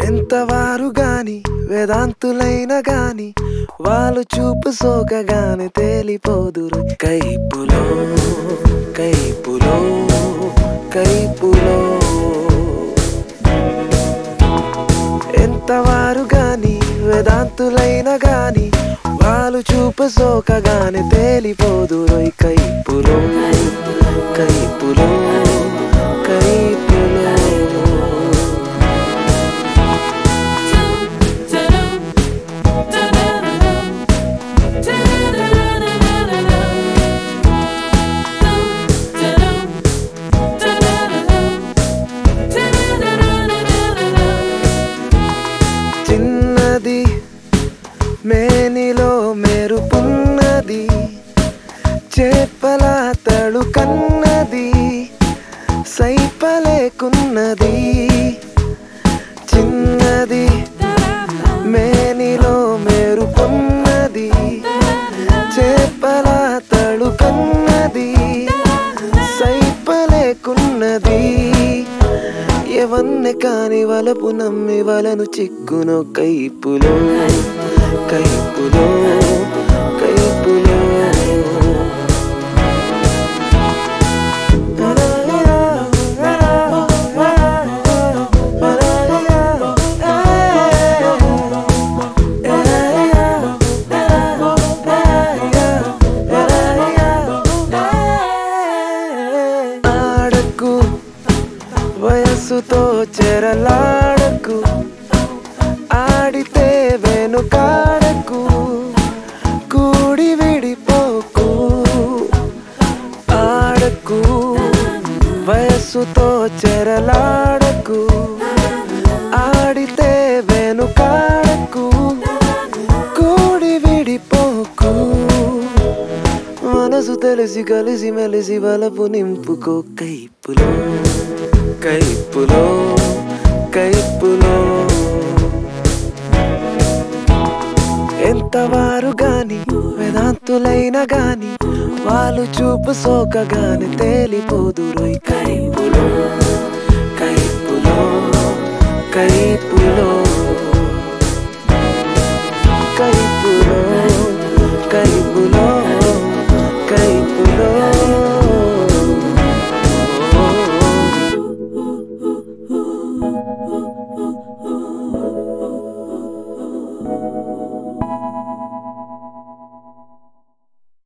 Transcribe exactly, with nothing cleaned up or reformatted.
ఎంతవారు గాని వేదాంతులైన గాని వాళ్ళు చూపు సోకగానే తేలిపోదురు కైపులో కైపులో కైపులో ఎంతవారు గాని వేదాంతులైన గాని వాళ్ళు చూపు సోకగానే తేలిపోదురు కైపులో కైపులో కైపులో చిన్నది మేనిలో మెరుపున్నది చేపల తడుకన్నది సైపలేకున్నది చిన్నది మేనిలో మెరుపున్నది చేపల తడుకన్నది సైపలేకున్నది ఎవన్నే కాని వలపు నమ్మి వలను చిక్కునో కైపులో కైపులో కైపులో ఆడకు వయస్సుతో చెరలాడకు ఆడితే వెనుకాడకు కూడి విడిపోకు ఆడకు వయస్సుతో చెరలాడకు ఆడితే వెనుకాడకు కూడి విడిపోకు మనసు తెలిసి కలిసి మెలిసి వలపు నింపుకో కైపులో కైపులో కైపులో ఎంతవారు గాని వేదాంతులైన గాని వాళ్ళు చూపు సోకగానే తేలిపోదురు కైపులో కైపులో కైపులో